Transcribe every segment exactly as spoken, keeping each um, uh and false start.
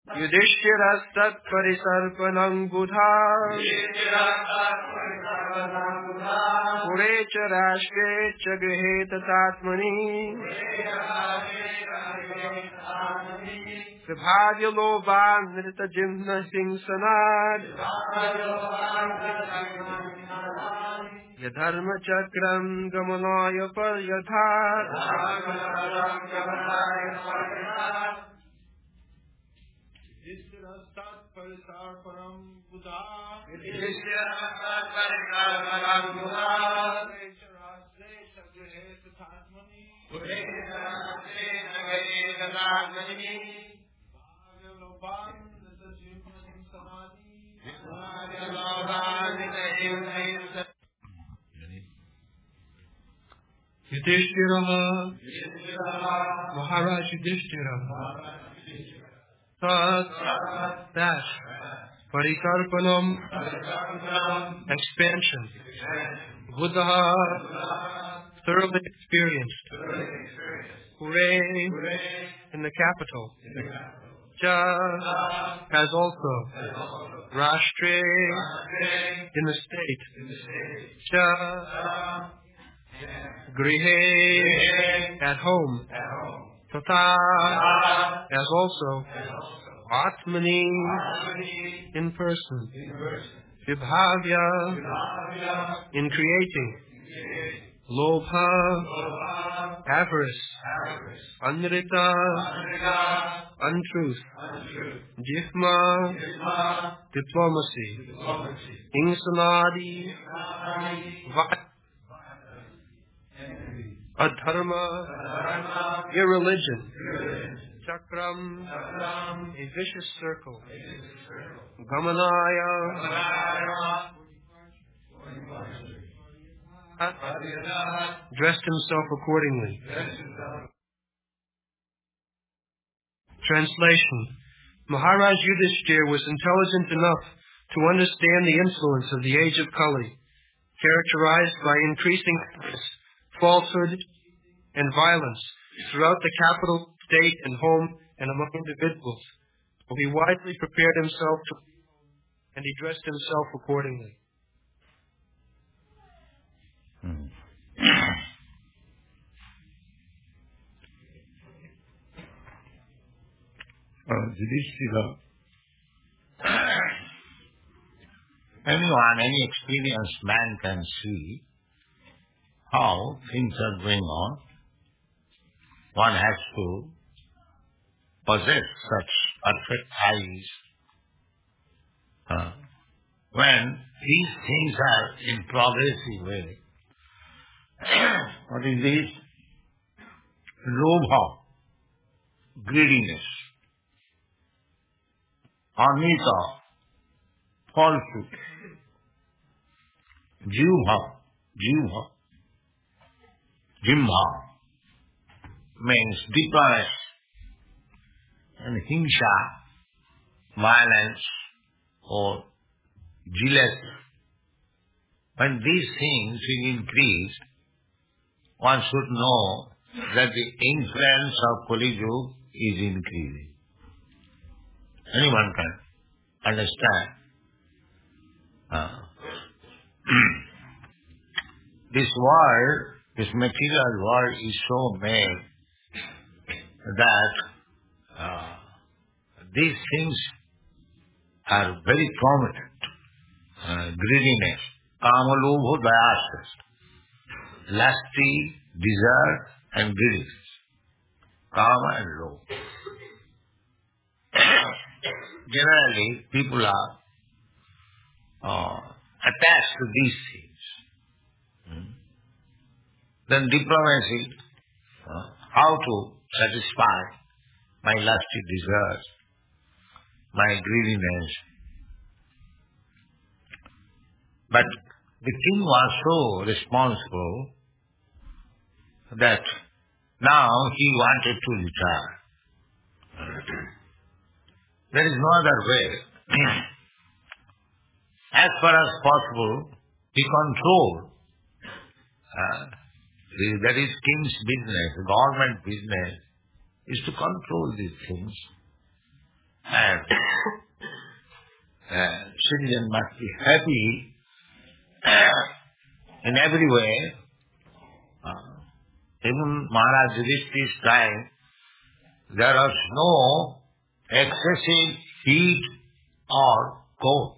Yudhishthirastat buddha Pure cha rashtre cha grihe tatatmani Vibhavya lovan nrita jimna sing sanad Yadharma chakram gamanaya paryathat Yudhishthirastat parisarpanam buddha Yudhishthirastat parisarpanam buddha Pure cha rashtre cha grihe tatatmani Pure cha rashtre cha grihe tatatmani Yudhishthira, Maharaj Yudhishthira, Tat, that, Parikarpanam, expansion, Buddha, thoroughly experienced, Pure, in the capital, Cha, as also, Rashtre, in the state, Cha, Grihe, at home, Tata, as also, Atmani, in person, Vibhavya, in creating, Lobha, avarice, Anrita, untruth, Jifma, diplomacy, Ingsanadi, Adharma, irreligion, Chakram, a vicious circle, Gamanaya, dressed himself accordingly. Translation. Maharaj Yudhishthira was intelligent enough to understand the influence of the age of Kali, characterized by increasing falsehood and violence throughout the capital, state, and home, and among individuals. So he wisely prepared himself to, and he dressed himself accordingly. Hmm. uh, Yudhishthira, anyone, any experienced man can see how things are going on. One has to possess such perfect eyes. Uh, when these things are in progressive way, what is this? Lobha, greediness, anita, falsehood, jivha, jivha, jimha means deepness, and himsa, violence or jealousy. When these things will increase, one should know that the influence of Kali Yuga is increasing. Anyone can understand. Uh, this world, this material world is so made that uh, these things are very prominent. Uh, greediness, kama, lobha, dayasas, lusty, desire and greediness, kama and lobha. Generally, people are uh, attached to these things. Hmm? Then diplomacy, uh, how to satisfy my lusty desires, my greediness. But the king was so responsible that now he wanted to retire. There is no other way. As far as possible, he controlled. Uh, that is king's business, government business, is to control these things. and uh, citizen must be happy in every way. Uh, even Maharaj Yudhishthira's time, there was no excessive heat or cold.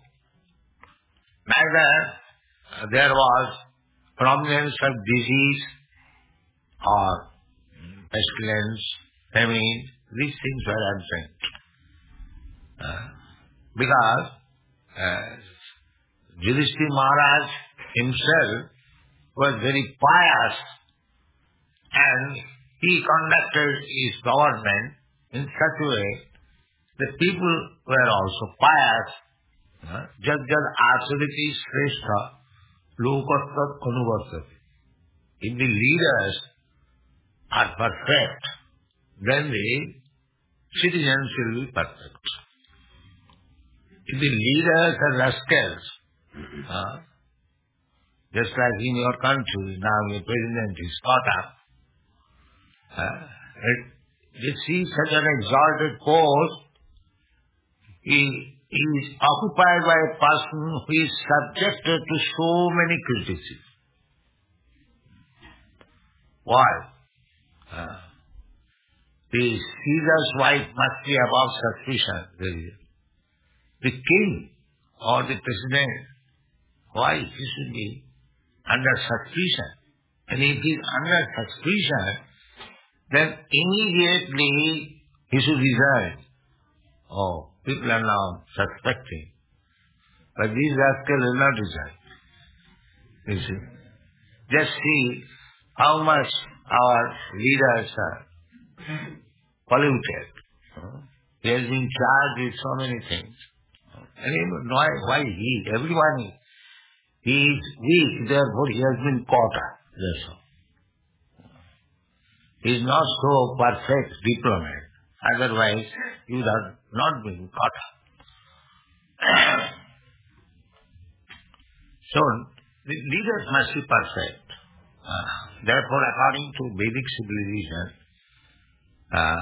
Neither there was prominence of disease or pestilence, famine. These things were absent. Uh, because uh, Yudhishthira Maharaj himself was very pious, and he conducted his government in such a way that people were also pious. Jad jad asariti shrestha lokastat anuvartati. If the leaders are perfect, then the citizens will be perfect. If the leaders are rascals, uh, just like in your country, now your president is caught up, uh, they see such an exalted post, he, he is occupied by a person who is subjected to so many criticisms. Why? Uh, the Caesar's wife must be above suspicion. The king or the president, why he should be under suspicion? And if he is under suspicion, then immediately he should resign. Oh, people are now suspecting. But these rascals will not resign. You see. Just see how much our leaders are polluted. He has been charged with so many things. And why, why he? Everyone is. He is weak, therefore he has been caught up. That's all. He is not so perfect diplomat. Otherwise, he would have not been caught up. So, the leaders must be perfect. Uh, therefore, according to Vedic civilization, uh,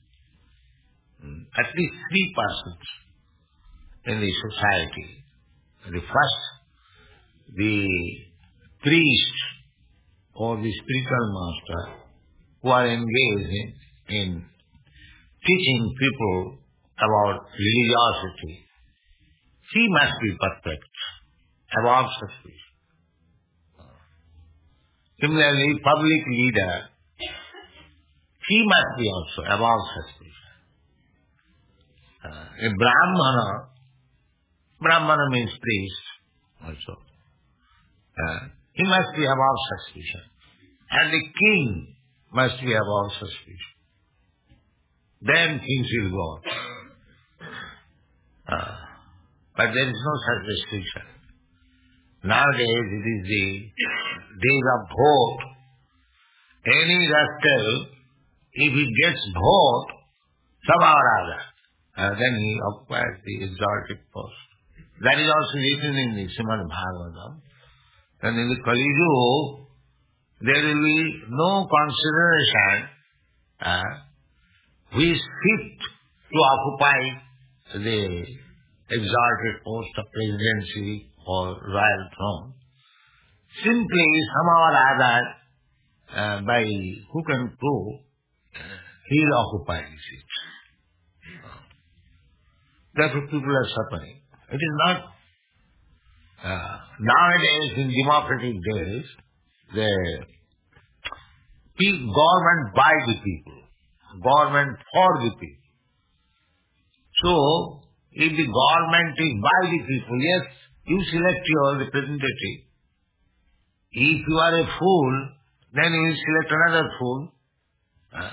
at least three persons in the society. The first, the priest or the spiritual master who are engaged in, in teaching people about religiosity. He must be perfect, above suspicion. Similarly, public leader, he must be also above suspicion. Uh, a Brahmana, Brahmana means priest also. Uh, he must be above suspicion. And the king must be above suspicion. Then things will go on. Uh, but there is no such restriction. Nowadays it is the days of vote. Any rascal, if he gets vote, somehow or other, uh, then he occupies the exalted post. That is also written in the Srimad Bhagavatam. And in the Kali Yuga, there will be no consideration uh, who is fit to occupy the exalted post of presidency or royal throne. Simply, somehow or other, uh, by hook and crook, he will occupy the seat. Therefore, people are suffering. It is not uh, nowadays in democratic days, the government by the people, government for the people. So, if the government is by the people, yes, you select your representative. If you are a fool, then you will select another fool. Uh,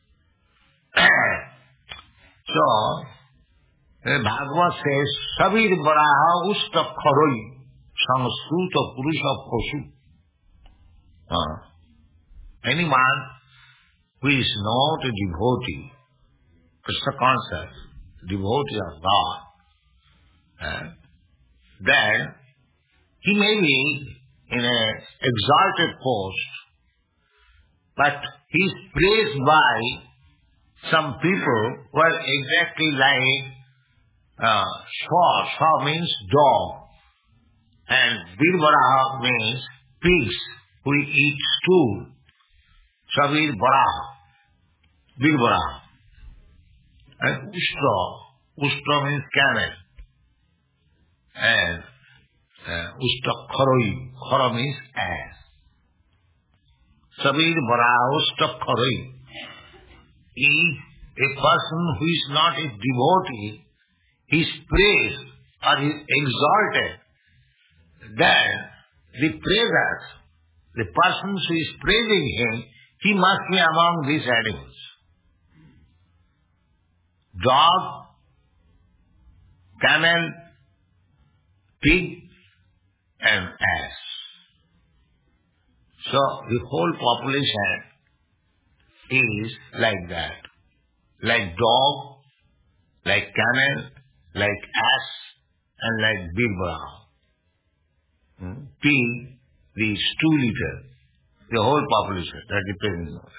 so, the Bhagavad says, Sabir Baraha Usta Kharoi Samskruta Purusha Kosu. Uh, anyone who is not a devotee, Krishna conscious, devotee of God, uh, then he may be in an exalted post, but he is praised by some people who are exactly like Uh, Swa, Swa means dog. And Birbaraha means pigs who eat stool. Sabir Baraha, Birbaraha. And Ushtra, Ushtra means camel. And uh, Ushtra Kharoi, Khara means ass. Sabir Baraha, Ushtra Kharoi. If a person who is not a devotee is praised or is exalted, then the praisers, the person who is praising him, he must be among these animals. Dog, camel, pig, and ass. So the whole population is like that. Like dog, like camel, like ass, and like Birbaraha. Hmm? Pig, the stool eater, the whole population, that depends on it.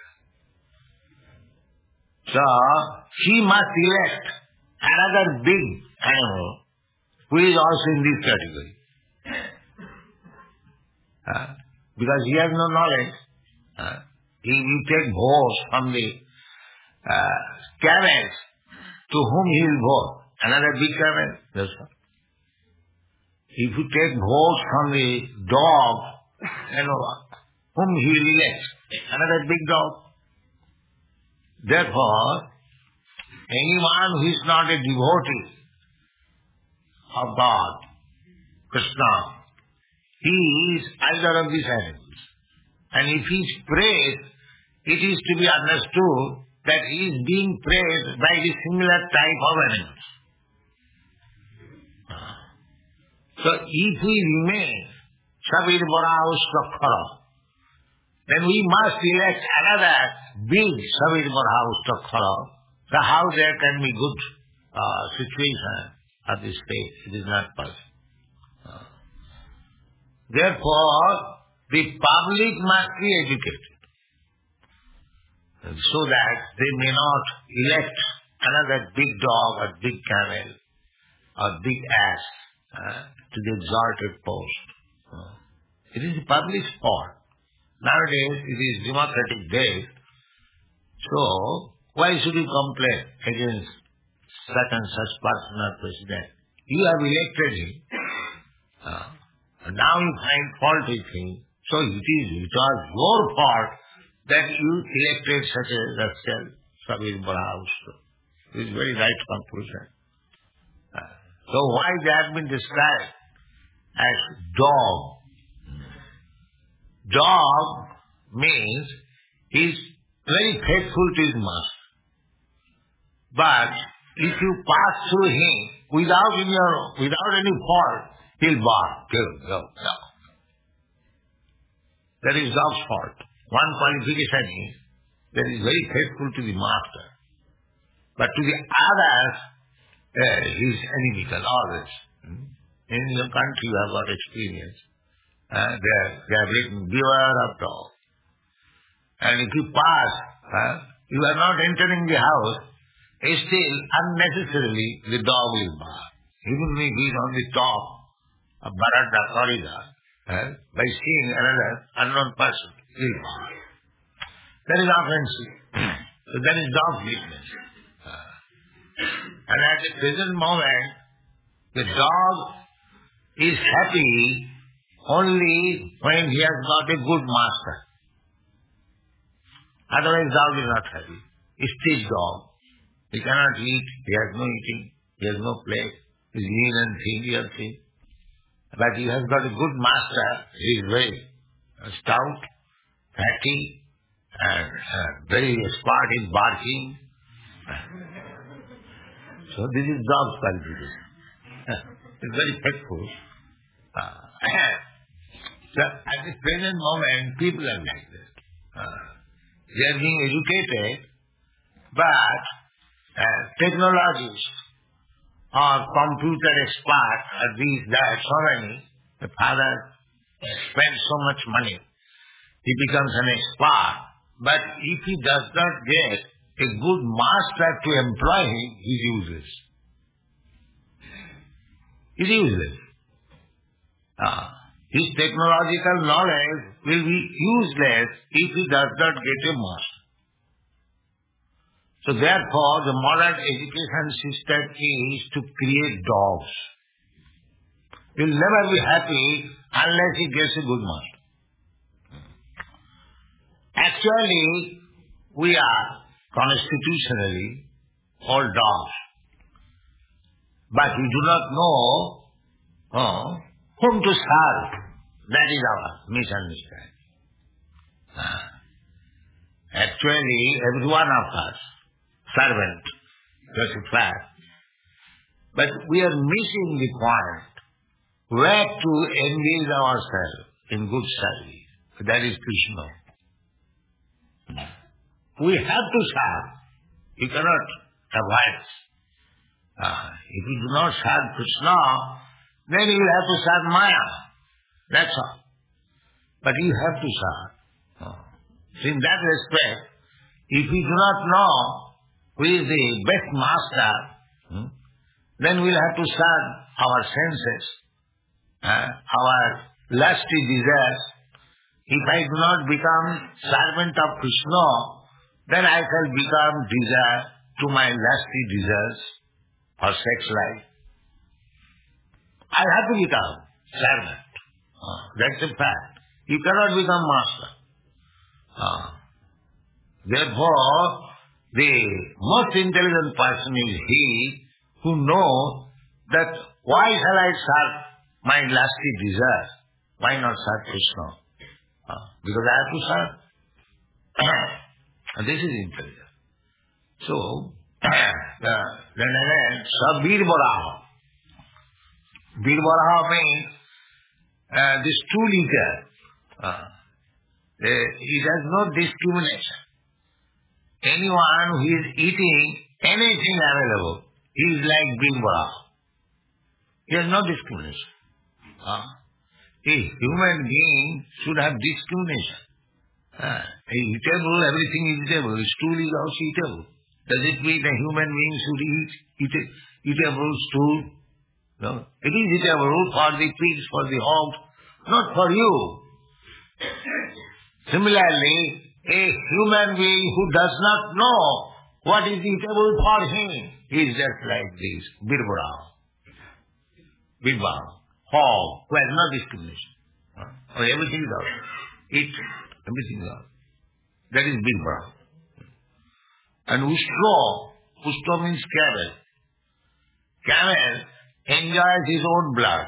So, he must elect another big animal who is also in this category. Uh, because he has no knowledge. Uh, he will take votes from the uh, camels to whom he will vote. Another big camel, that's all. If you take votes from the dog, you know, whom he will elect, another big dog. Therefore, anyone who is not a devotee of God, Krishna, he is either of these animals. And if he is praised, it is to be understood that he is being praised by the similar type of animals. So if we remain Sabir Baraha Ushtra, then we must elect another big Sabir Baraha Ushtra. So how there can be good uh, situation at this stage? It is not possible. Uh, therefore, the public must be educated so that they may not elect another big dog or big camel or big ass uh, to the exalted post. Uh, it is the public's fault. Nowadays, it is democratic days. So, why should you complain against such and such person or president? You have elected him. Uh, and now you find fault with him. So it is, it was your fault that you elected such a rascal, Sabir Baraha Ushtra. It is very right conclusion. Uh, so why they have been described as dog? Dog means he is very faithful to his master. But if you pass through him without any, without any fault, he'll bark. Go, go, go. That is dog's fault. One qualification is that he is very faithful to the master. But to the others, uh, he is inimical always. Hmm? In your country you have got experience. Uh, they, are, they have written, beware of dog. And if you pass, uh, you are not entering the house, still unnecessarily the dog will bark. Even if he is on the top of Barada corridor, uh, by seeing another unknown person, he will bark. That is offensive. So that is dog weakness. Uh, and at the present moment, the dog is happy only when he has got a good master. Otherwise, dog is not happy. He street dog. He cannot eat. He has no eating. He has no play. He is lean and thin, you have seen. But he has got a good master. He is very stout, fatty, and uh, very expert in barking. So this is dog's qualification. He is very faithful. Uh, so at the present moment, people are like this. Uh, they are being educated, but uh, technologists or computer experts or these, that, so many, the father spends so much money, he becomes an expert. But if he does not get a good master to employ him, he is useless. is useless. Uh, his technological knowledge will be useless if he does not get a master. So therefore, the modern education system is to create dogs. He will never be happy unless he gets a good master. Actually, we are constitutionally all dogs. But we do not know oh, whom to serve. That is our misunderstanding. Uh, actually, every one of us, servant, that's a fact. But we are missing the point where to engage ourselves in good service. That is Krishna. We have to serve. You cannot avoid. Uh, if you do not serve Krishna, then you will have to serve Maya. That's all. But you have to serve. Uh, so in that respect, if we do not know who is the best master, hmm, then we will have to serve our senses, uh, our lusty desires. If I do not become servant of Krishna, then I shall become desire to my lusty desires for sex life. I have to become servant. Uh, that's a fact. You cannot become master. Uh, therefore, the most intelligent person is he who knows that why shall I serve my lusty desires? Why not serve Krishna? Uh, because I have to serve. And this is intelligence. So, the, then again, Sabir Baraha. Bir Baraha means uh, this two liter. Uh, it has no discrimination. Anyone who is eating anything available, he is like Bir Baraha. He has no discrimination. Uh, a human being should have discrimination. Uh, eatable, everything is eatable. Stool is also eatable. Does it mean a human being should eat, eat eatable stool? No. It is eatable for the pigs, for the hogs, not for you. Similarly, a human being who does not know what is eatable for him is just like this, Birbara, Birba, hog, who has no discrimination. Uh, everything is out. Eat. Everything is out. That is Birbara. And Ushro, Ushro means camel. Camel enjoys his own blood.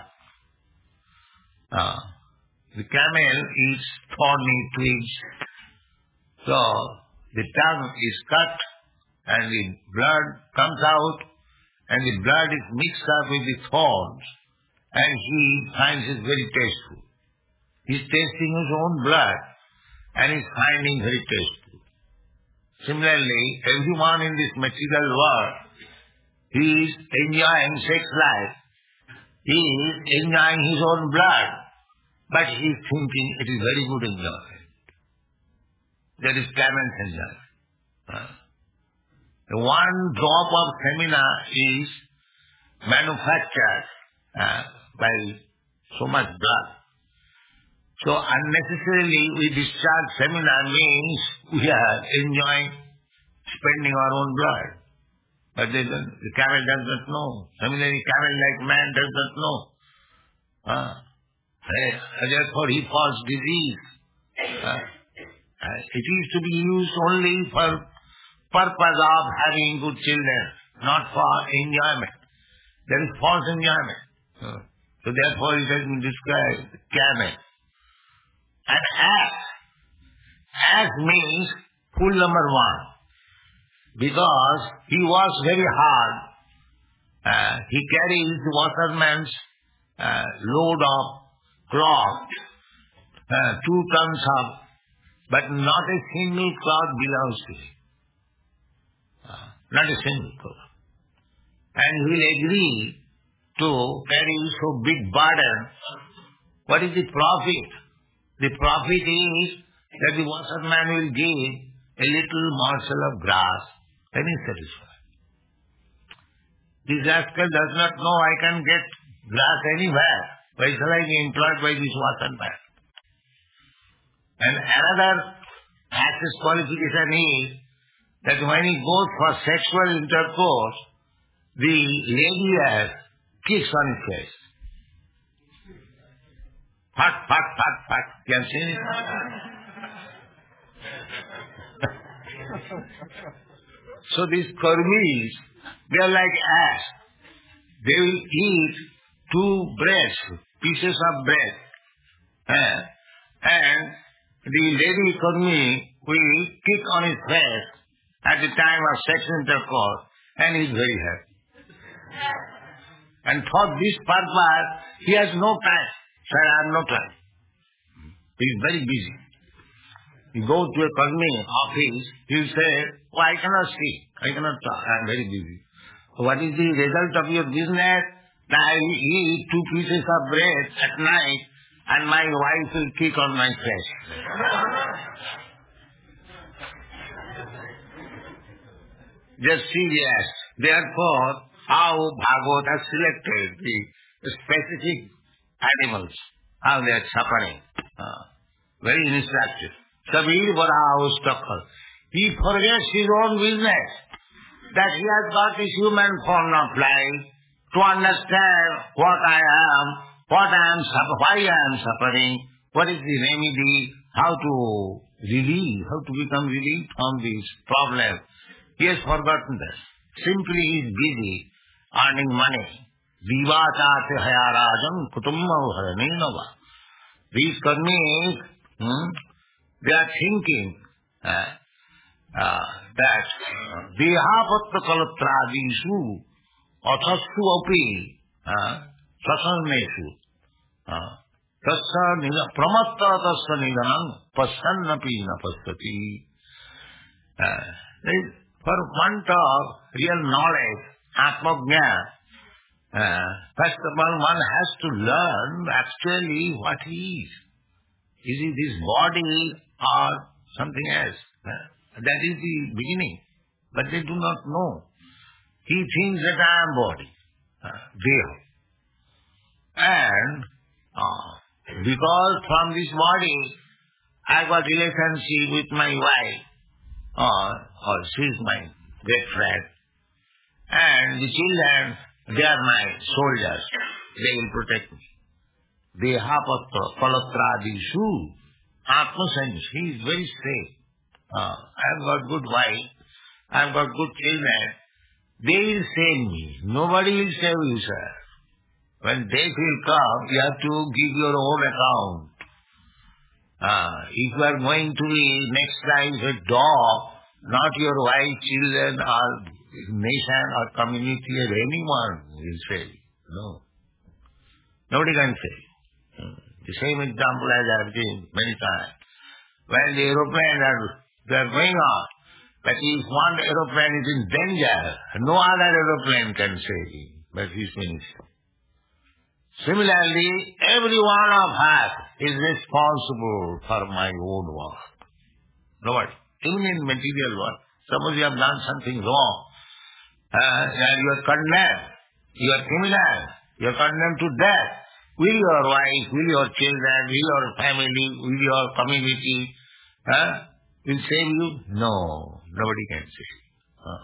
Uh, the camel eats thorny twigs. So, the tongue is cut and the blood comes out and the blood is mixed up with the thorns and he finds it very tasteful. He is tasting his own blood and is finding very tasteful. Similarly, everyone in this material world, he is enjoying sex life. He is enjoying his own blood, but he is thinking it is very good enjoyment. That is camel's enjoyment. Uh, the one drop of semina is manufactured uh, by so much blood. So unnecessarily we discharge seminar means we are enjoying spending our own blood. But they don't, the camel does not know. Similarly, camel like man does not know. Uh, therefore he falls disease. Uh, it is to be used only for purpose of having good children, not for enjoyment. There is false enjoyment. Uh, so therefore it has been described camel. And ass. Ass means full number one. Because he works very hard. Uh, he carries the waterman's uh, load of cloth, uh, two tons of, but not a single cloth belongs to him. Uh, not a single cloth. And he will agree to carry so big burden. What is the profit? The profit is that the washerman will give a little morsel of grass and is satisfied. This rascal does not know I can get grass anywhere. Why shall I be employed by this washerman? And another access qualification is that when he goes for sexual intercourse, the lady has kicks on his face. Fat, fat, fat, fat. You have seen it? So these Kurmis, they are like ants. They will eat two breads, pieces of bread. Eh? And the lady Kurmi will kick on his face at the time of sex intercourse, and he is very happy. And for this purpose, he has no time. Sir, I have no time. He is very busy. You go to a Kurmi office, he will say, oh, I cannot see, I cannot talk, I am very busy. What is the result of your business? That I eat two pieces of bread at night, and my wife will kick on my face. Just serious. Therefore, how Bhagavad has selected the specific animals, how they are suffering. Uh, very instructive. Sabir Baraho Stakal. He forgets his own business, that he has got this human form of life to understand what I am, what I am, why I am suffering, what is the remedy, how to relieve, how to become relieved from this problem. He has forgotten this. Simply he is busy earning money. Vivachate hayarajam kutumma haranenava. These Karmis, hmm, they are thinking uh, uh, that Dehapatra kalatradisu athastu api sasanneshu tasya pramatta tasya nidanam passannapi napastati. For want of real knowledge, Atmajna, uh, first of all one has to learn actually what he is. Is it this body or something else? Uh, that is the beginning. But they do not know. He thinks that I am body, uh, Deha. And uh, because from this body I got relationship with my wife, or, or she is my great friend, and the children, they are my soldiers. They will protect me. Dehapatra kalatradisu atmasense. He is very safe. Uh, I have got good wife. I have got good children. They will save me. Nobody will save you, sir. When death will come, you have to give your own account. Uh, if you are going to be next life a dog, not your wife, children, or nation, or community, or anyone will save you. No. Nobody can save you. The same example as I have given many times. When the aeroplanes are, they are going on, but if one aeroplane is in danger, no other aeroplane can save him, but he is finished. Similarly, every one of us is responsible for my own work. Nobody. Even in material work. Suppose you have done something wrong, uh, and you are condemned, you are criminal, you are condemned to death. Will your wife, will your children, will your family, will your community, uh, will save you? No. Nobody can save you. Uh.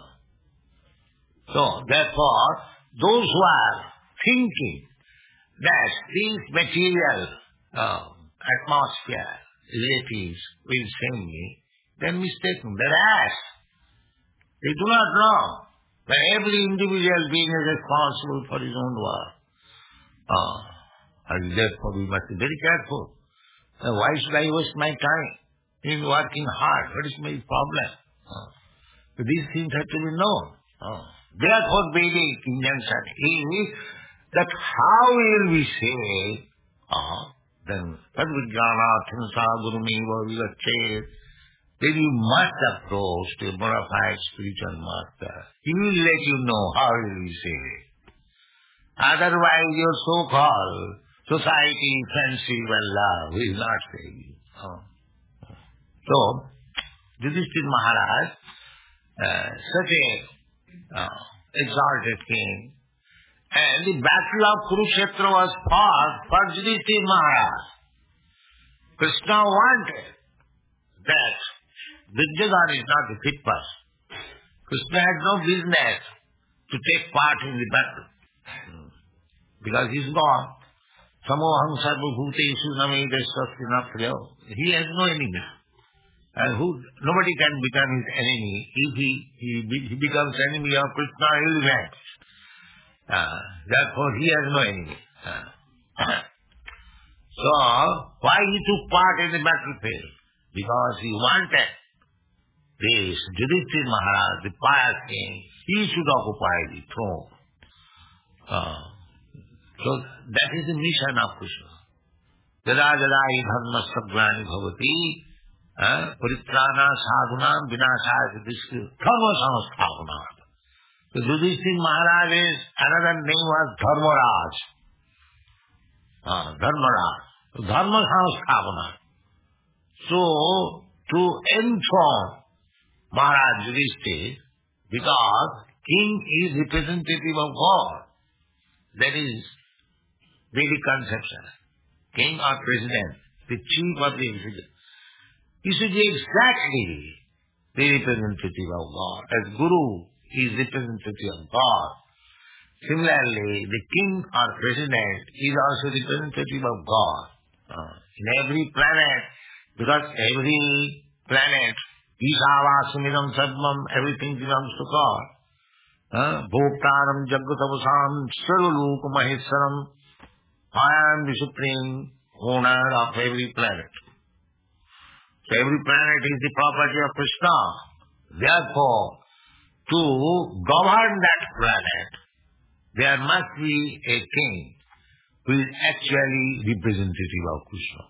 So, therefore, those who are thinking that this material uh, atmosphere, relatives will save me, then mistaken. They're ass. They do not know that every individual being is responsible for his own work. Uh, and therefore we must be very careful. Uh, why should I waste my time in working hard? What is my problem? Uh, these things have to be known. Uh, therefore, basic injunction is that how will we say, uh, then, Tad Vijnana, Hinsa, Gurumeva, Vivache, then you must approach to a bona fide spiritual master. He will let you know how will we say it. Otherwise, your so-called society, friendship and love will not save you. Uh. So, Yudhishthira Maharaj, uh, such a uh, exalted king, And the battle of Kurukshetra was fought for Yudhishthira Maharaj. Krishna wanted that Duryodhana is not the fit person. Krishna had no business to take part in the battle. Because he's gone. Samoham sarvabhutesu namedesvastinapyo. He has no enemy. And who, nobody can become his enemy. If he, he, he becomes enemy of Krishna, he will vanish. Uh, therefore, he has no enemy. Uh. So, why he took part in the battlefield? Because he wanted this Yudhishthira Maharaj, the pious king, he should occupy the throne. Uh, so, that is the mission of Krishna. Jada jada hi dharma sagrani bhavati paritrana sadhunam vinashaya dishya dharma samasthavana. So, Yudhishthira Maharaj is, another name was Dharmaraj. Uh, Dharmaraj. Dharma samasthavana. So, to enthrone Maharaj Yudhishthira, because king is representative of God. That is Vedic conception. King or president, the chief of the institution. He should be exactly the representative of God. As Guru is representative of God. Similarly, the king or president is also representative of God. Uh, in every planet, because every planet, Ishavasumidam Sadmam, everything belongs to God. Bhoktaram Jagatavasam Sarvaluka Maheswaram. I am the supreme owner of every planet. So every planet is the property of Krishna. Therefore, to govern that planet, there must be a king who is actually representative of Krishna.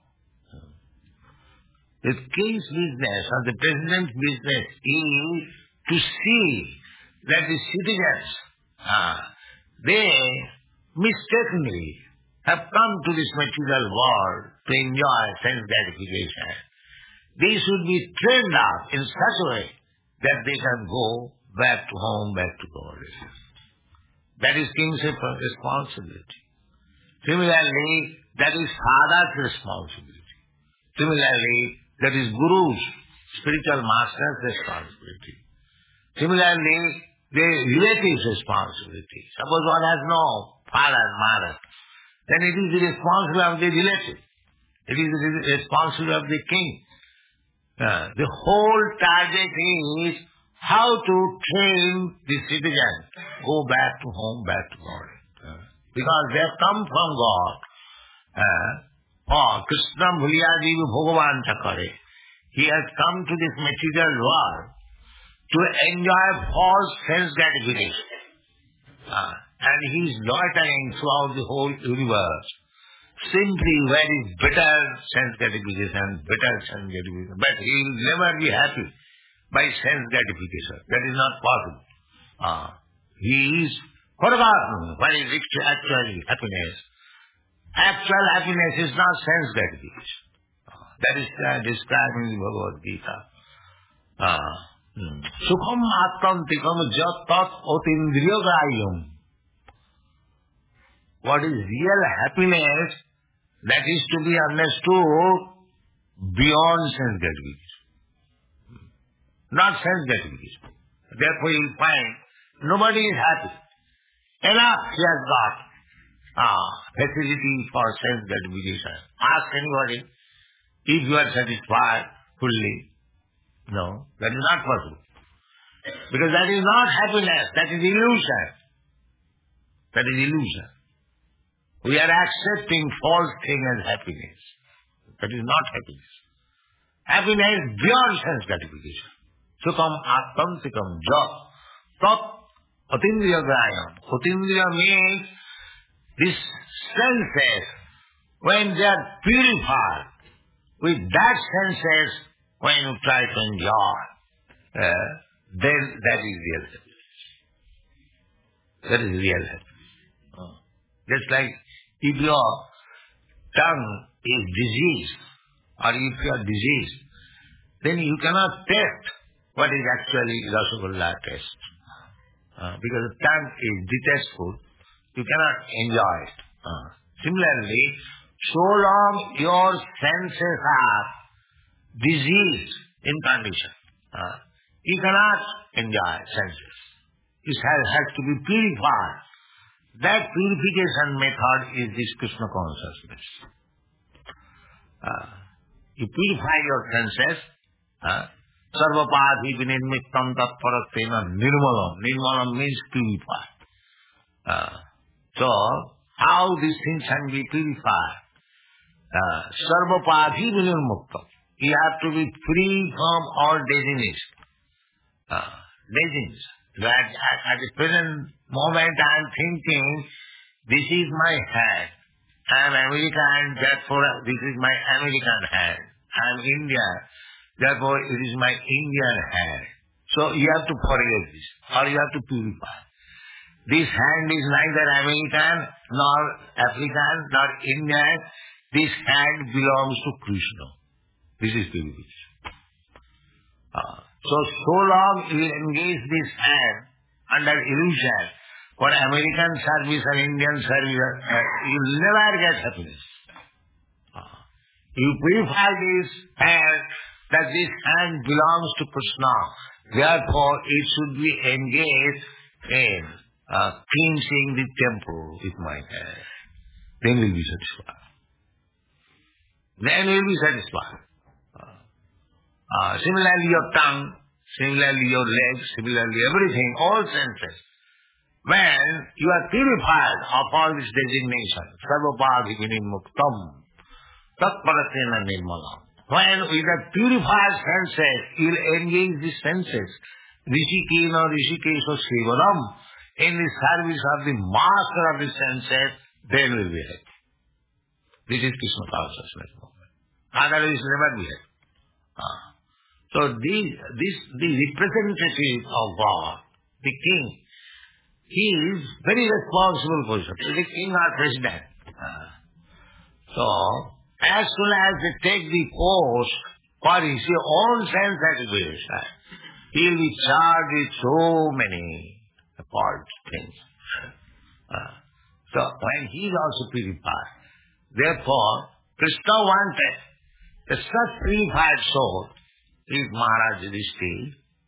The king's business or the president's business is to see that the citizens, uh, they mistakenly have come to this material world to enjoy sense gratification. They should be trained up in such a way that they can go back to home, back to God. That is king's responsibility. Similarly, that is father's responsibility. Similarly, that is Guru's, spiritual master's responsibility. Similarly, the relative's responsibility. Suppose one has no father and mother, then it is the responsibility of the relative. It is the responsibility of the king. Uh, the whole target is how to train the citizen go back to home, back to God. Uh, because they have come from God. Uh, oh, Krishna Bhuliya Jiva Bhagavan Chakare. He has come to this material world to enjoy false sense gratification. Uh, and he is loitering throughout the whole universe, simply very better sense gratification, better sense gratification. But he will never be happy by sense gratification. That is not possible. Uh, he is forgotten what is actually happiness. Actual happiness is not sense gratification. Uh, that is uh, described in the Bhagavad Gita. Uh, Sukham atkantikam jat tat otindriyagayam. What is real happiness, that is to be understood beyond sense gratification. Not sense gratification. Therefore you will find nobody is happy. Enough he has got ah, facility for sense gratification. Ask anybody if you are satisfied fully. No, that is not possible. Because that is not happiness, that is illusion. That is illusion. We are accepting false thing as happiness. That is not happiness. Happiness beyond sense gratification. Sukham atmantikam jat tat atindriya grayam. Atindriya means these senses, when they are purified, with that senses, when you try to enjoy, uh, then that is real happiness. That is real happiness. Uh, just like if your tongue is diseased, or if you are diseased, then you cannot taste what is actually Rasagolla taste. Uh, because the tongue is detestful you cannot enjoy it. Uh, similarly, so long your senses are diseased in condition, uh, you cannot enjoy senses. It has, has to be purified. That purification method is this Krishna consciousness. Uh, you purify your senses. Uh, Sarvapadhi vinirmittam tatparatena nirmalam. Nirmalam means purify. Uh, so, how these things can be purified? Uh, Sarvapadhi vinirmittam. You have to be free from all dizziness. Uh, dizziness. That at, at the present moment I am thinking, this is my hand. I am American, therefore this is my American hand. I am Indian, therefore it is my Indian hand. So you have to forget this, or you have to purify. This hand is neither American, nor African, nor Indian. This hand belongs to Krishna. This is purification. Uh, so, so long you will engage this hand under illusion for American service or Indian service, uh, you will never get happiness. Uh, you purify this hand, that this hand belongs to Krishna. Therefore, it should be engaged in uh, cleansing the temple with my hand. Then we will be satisfied. Then we will be satisfied. Uh, similarly your tongue, similarly your legs, similarly everything, all senses. When you are purified of all this designation, sarvapadhi vinimuktam, tatparatena nirmalam. When with the purified senses, you will engage the senses, rishikena rishikesha sevanam, in the service of the master of the senses, then will be happy. This is Krishna consciousness movement. Otherwise never be happy. Uh, So this, this, the representative of God, the king, he is very responsible position. The king or president. Uh, so, as soon as they take the post for his own sense satisfaction, he will be charged with so many false things. Uh, so, when he is also purified, therefore, Krishna wanted a such purified soul. If Maharaj Yudhishthira,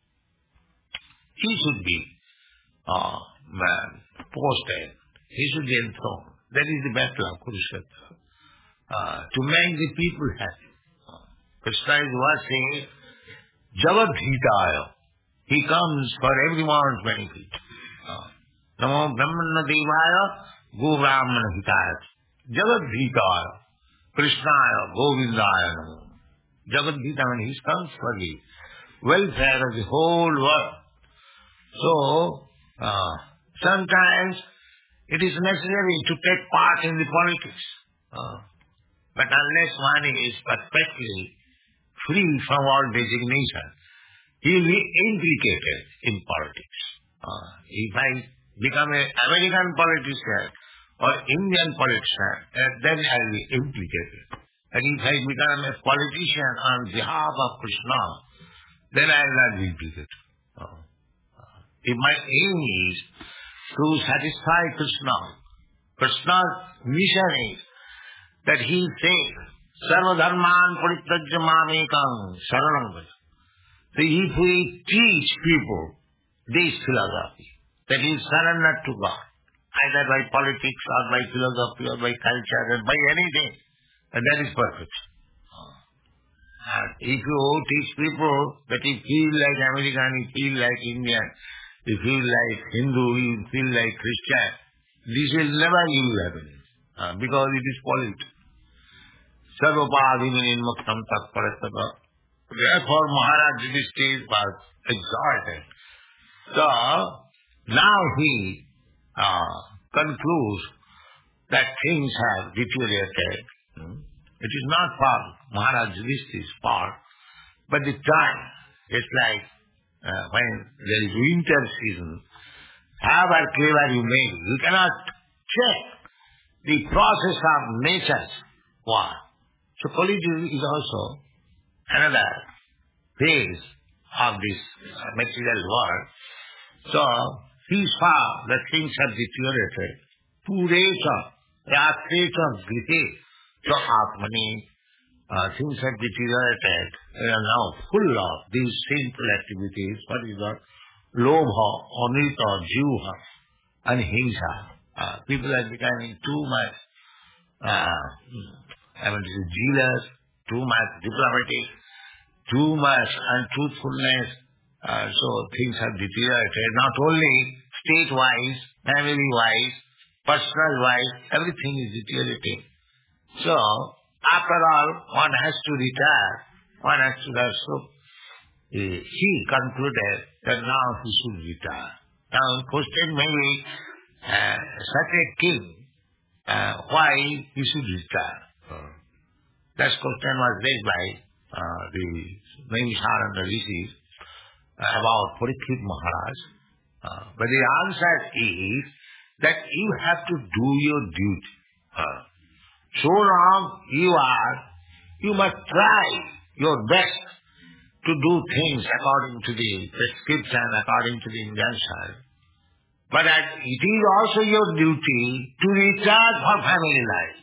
he should be uh, posted, he should be enthroned. That is the battle of Kurukshetra. Uh, to make the people happy. Uh, Krishna is watching Jagadhitaya. He comes for everyone's benefit. Uh, Namo Brahmana Devaya, Go Brahmana Hitaya. Jagadhitaya, Krishnaya, Govindaya Namo. Jagadhita, when he comes for the welfare of the whole world. So, uh, sometimes it is necessary to take part in the politics. Uh, but unless one is perfectly free from all designation, he will be implicated in politics. Uh, if I become an American politician or Indian politician, uh, then I will be implicated. And if I become a politician on behalf of Krishna, then I will not be implicated. Uh, uh, if my aim is to satisfy Krishna, Krishna's mission is that he says, Sarva dharman parityajya mamekam saranam vaja. So if we teach people this philosophy, that is surrender to God, either by politics or by philosophy or by culture or by anything, and that is perfect. And if you teach people that you feel like American, you feel like Indian, you feel like Hindu, you feel like Christian, this will never give you happiness, uh, because it is politics. Sarvapadhi vinimuktam tatparatena. Therefore Maharaj Yudhishthira was exalted. So, now he uh, concludes that things have deteriorated. It is not for Maharaj Yudhishthira's fault, but the time, it's like uh, when there is winter season, however clever you may, you cannot check the process of nature's war. So Kali-yuga is also another phase of this material world. So he saw that things have deteriorated puresha, rastresha grihe, so atmani, uh, things have deteriorated. They are now full of these sinful activities. What is that? Lobha, amrita, juha, and himsa. Uh, people are becoming too much, uh, I mean, jealous, too much diplomatic, too much untruthfulness. Uh, so things have deteriorated, not only state-wise, family-wise, personal-wise, everything is deteriorating. So, after all, one has to retire. One has to retire. So, uh, he concluded that now he should retire. Now, the question may be, uh, such a king, uh, why he should retire? Uh, that question was raised by uh, the Naimisharana Rishis about Parikshit Maharaj. Uh, but the answer is that you have to do your duty. Uh, so long you are, you must try your best to do things according to the prescription, according to the injunction. But that it is also your duty to recharge for family life.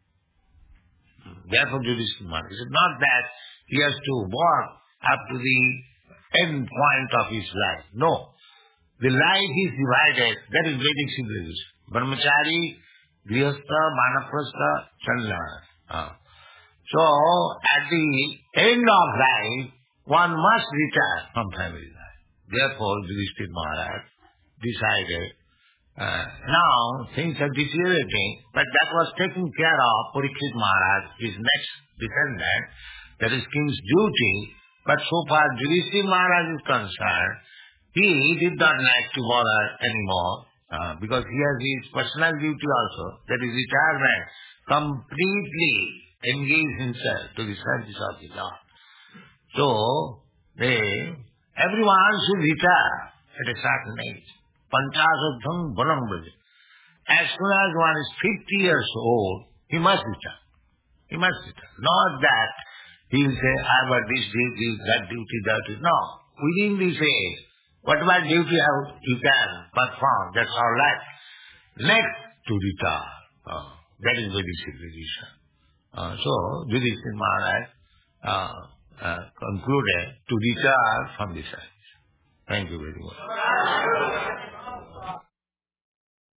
Therefore, Yudhishthira Maharaj, it is not that he has to work up to the end point of his life. No. The life is divided. That is Vedic civilization. Brahmachari, Grihastha, Vanaprastha, Sannyasa. Uh. So, at the end of life, one must retire from family life. Therefore, Yudhishthira Maharaj decided, uh, now things are deteriorating, but that was taken care of Parikshit Maharaj, his next descendant. That is king's duty. But so far Yudhishthira Maharaj is concerned, he did not like to bother anymore, uh, because he has his personal duty also, that is retirement, completely engage himself to the service of the Lord. So, they, everyone should retire at a certain age. Panchasadham balam braja. As soon as one is fifty years old, he must retire. He must retire. Not that he will say, I have got this duty, that duty, that duty. No. Within this age, whatever duty you can perform, that's all right. Next, to retire. Uh, that is Vedic civilization. Uh, so, Yudhishthira Maharaj uh, uh, concluded to retire from this service. Thank you very much.